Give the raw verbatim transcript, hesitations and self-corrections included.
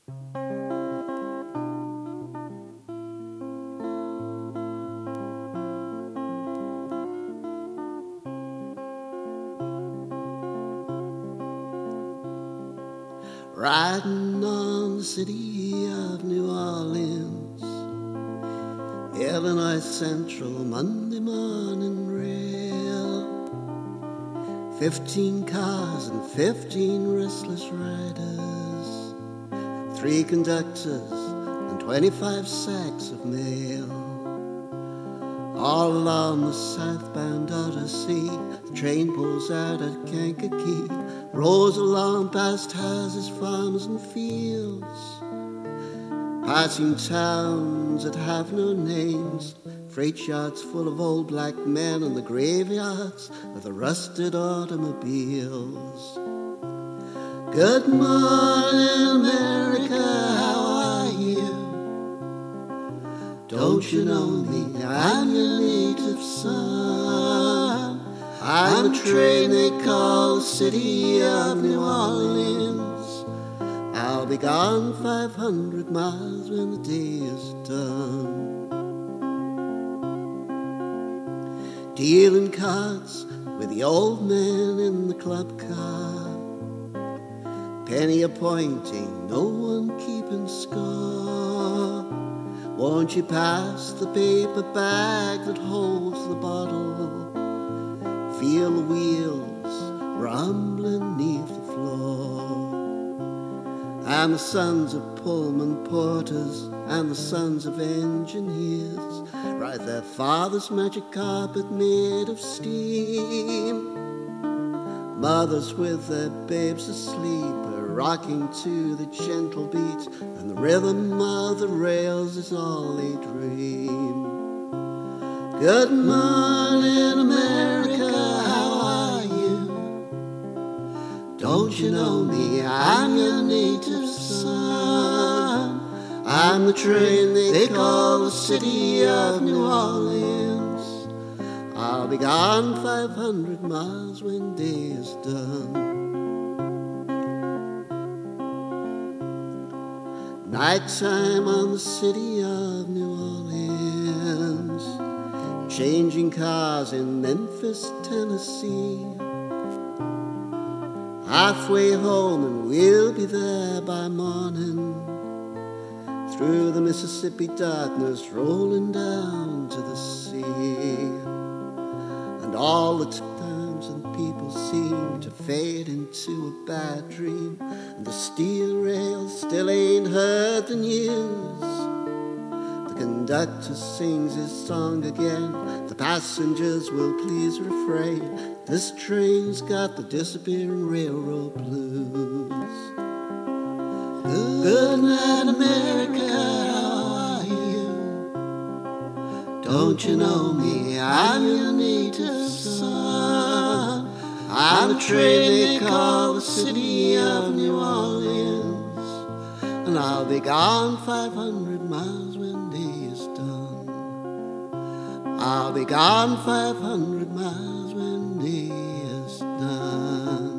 Riding on the city of New Orleans, Illinois Central Monday morning rail. Fifteen cars and fifteen restless riders, three conductors and twenty-five sacks of mail. All along the southbound Odyssey, the train pulls out at Kankakee, rolls along past houses, farms and fields, passing towns that have no names, freight yards full of old black men, and the graveyards of the rusted automobiles. Good morning, America, how are you? Don't you know me? I'm your native son. I'm the train they call the city of New Orleans. I'll be gone five hundred miles when the day is done. Dealing cards with the old man in the club car, penny a pointing, no one keeping score. Won't you pass the paper bag that holds the bottle? Feel the wheels rumbling neath the floor. And the sons of Pullman porters and the sons of engineers ride their father's magic carpet made of steam. Mothers with their babes asleep are rocking to the gentle beat, and the rhythm of the rails is all they dream. Good morning, America, how are you? Don't you know me? I'm your native son. I'm the train they call the city of New Orleans. I'll be gone five hundred miles when day is done. Nighttime on the city of New Orleans, changing cars in Memphis, Tennessee. Halfway home and we'll be there by morning, through the Mississippi darkness rolling down to the sea. And all the times and people seem to fade into a bad dream, and the steel rails still ain't heard the news. The conductor sings his song again, the passengers will please refrain. This train's got the disappearing railroad blues. Good night, America, how are you? Don't you know me? I'm your native son. I'm the train they call the city of New Orleans, and I'll be gone five hundred miles when day is done. I'll be gone five hundred miles when day is done.